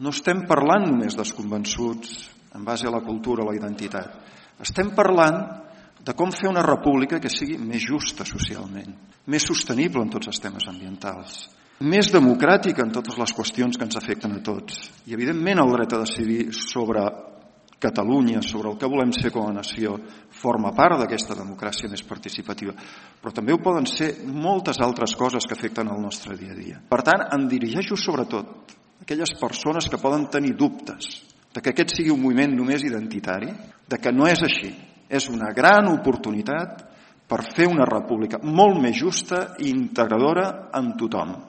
No estem parlant només dels convençuts en base a la cultura o la identitat. Estem parlant de com fer una república que sigui més justa socialment, més sostenible en tots els temes ambientals, més democràtica en totes les qüestions que ens afecten a tots. I, evidentment, el dret a decidir sobre Catalunya, sobre el que volem ser com a nació, forma part d'aquesta democràcia més participativa. Però també ho poden ser moltes altres coses que afecten el nostre dia a dia. Per tant, em dirigeixo sobretot a aquelles persones que poden tenir dubtes de que aquest sigui un moviment només identitari, de que no és així. És una gran oportunitat per fer una república molt més justa i integradora amb tothom.